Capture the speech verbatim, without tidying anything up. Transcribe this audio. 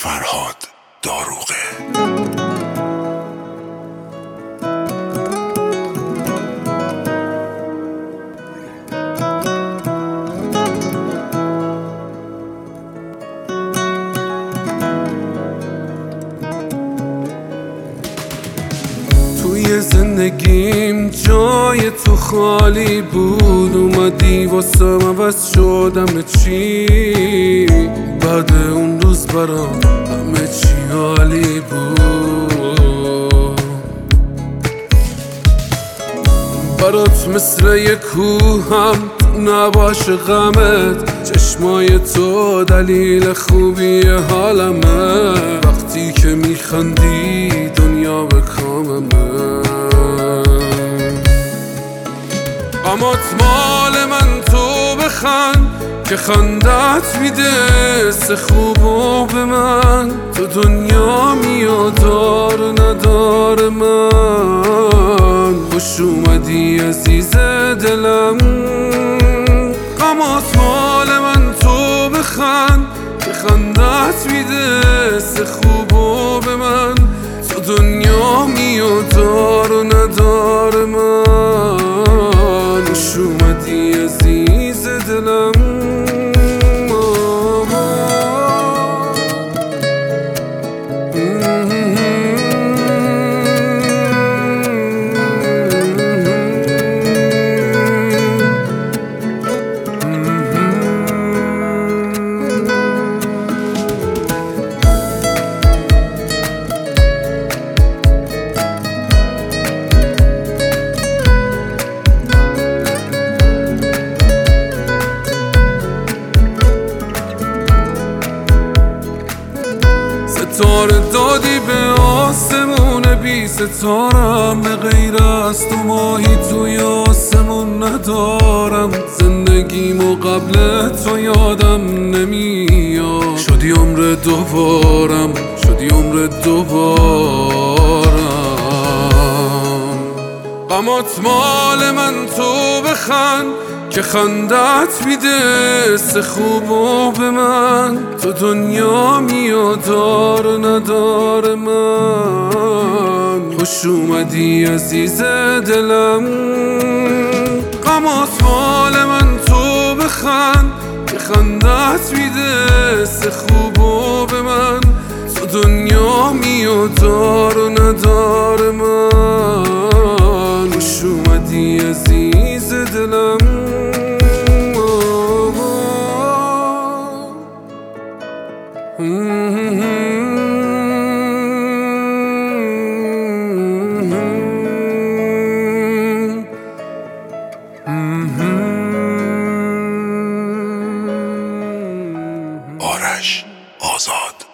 فرهاد داروغه. توی زندگیم جای تو خالی بود، اومدی واسم عوض شدم چی. بعد اون روز برام همه چی عالی بود. برات مثل یک کوهم نباش غمت، چشمای تو دلیل خوبی حالمه. وقتی که میخندی دنیا به کاممه. غمات مال من، تو بخند که خندت میده سه خوب و به من. تو دنیا میاد دار ندار من. خوش اومدی عزیز دلم. غمات مال من، تو بخند که خندت میده سه خوب و به من. تو دنیا میاد دار و ندار من. خوش اومدی عزیز دلم. ستاره دادی به آسمون بی ستارم، به غیر از تو ماهی توی آسمون ندارم. زندگیمو قبل تو یادم نمیاد. شدی عمر دوبارم، شدی عمر دوبارم. غمات مال من، تو بخند که خندت میده سه خوب و به من. تو دنیا میاد دار ندار من. خوش اومدی عزیز دلم. غمات مال من، تو بخند که خندت میده سه خوب و به من. تو دنیا میاد دار ندار من. خوش اومدی عزیز دلم. آرش آزاد.